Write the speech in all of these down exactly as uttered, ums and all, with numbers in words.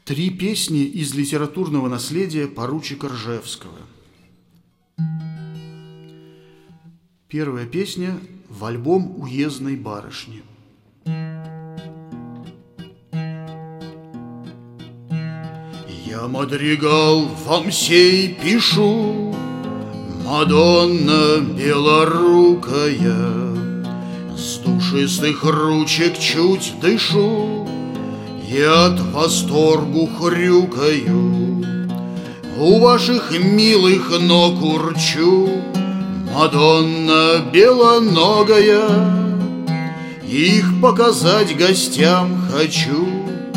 Три песни из литературного наследия поручика Ржевского. Первая песня в альбом «Уездной барышни». Я мадригал вам сей пишу, Мадонна белорукая, с душистых ручек чуть дышу и от восторгу хрюкаю. У ваших милых ног урчу, Мадонна белоногая, их показать гостям хочу,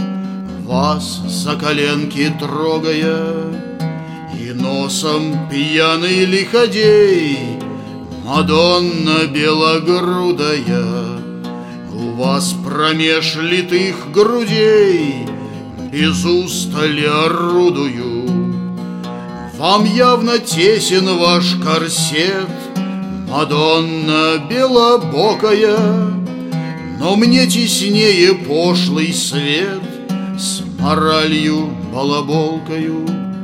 вас за коленки трогая. И носом пьяный лиходей, Мадонна белогрудая, у вас промеж литых грудей без устали орудую. Вам явно тесен ваш корсет, Мадонна белобокая, но мне теснее пошлый свет с моралью балаболкою.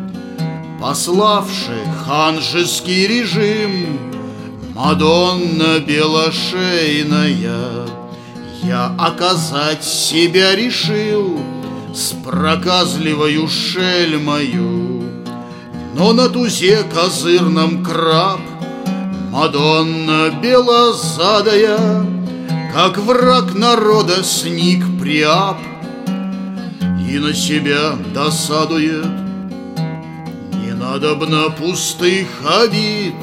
Пославши ханжеский режим, Мадонна белошейная, я оказать себя решил с проказливою шельмою. Но на тузе козырном краб, Мадонна белозадая, как враг народа сник приап и на себя досадует. Не надобно пустых обид,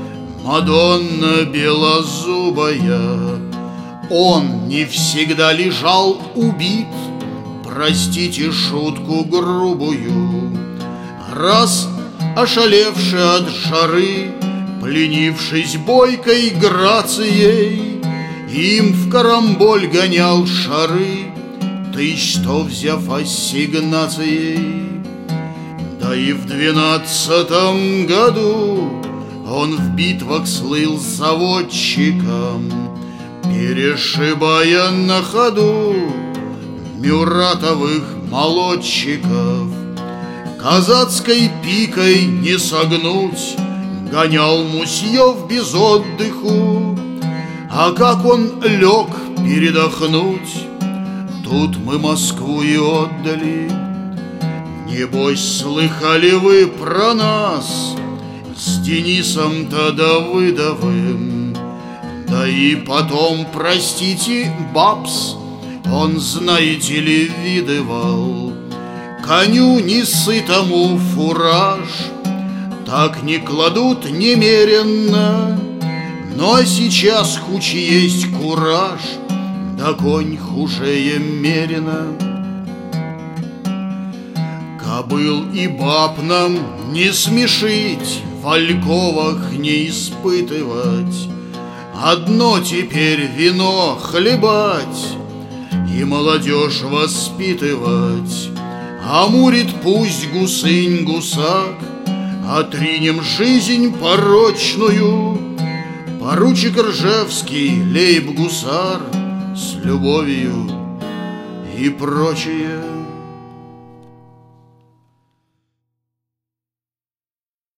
Мадонна белозубая, он не всегда лежал убит, простите шутку грубую. Раз ошалевши от жары, пленившись бойкой грацией, им в карамболь гонял шары, ты что, взяв ассигнацией. Да и в двенадцатом году он в битвах слыл заводчиком, перешибая на ходу мюратовых молодчиков. Казацкой пикой не согнуть гонял мусьев без отдыху, а как он лег передохнуть, тут мы Москву и отдали. Небось, слыхали вы про нас с Денисом-то Давыдовым? Да и потом, простите, бабс, он, знаете ли, видывал. Коню несытому фураж так не кладут немеренно, но сейчас хуч есть кураж, да конь хужее мерина. Кобыл и баб нам не смешить, в альковах не испытывать, одно теперь вино хлебать и молодежь воспитывать. Амурит пусть гусынь-гусак, отринем жизнь порочную. Поручик Ржевский, лейб-гусар, с любовью и прочее.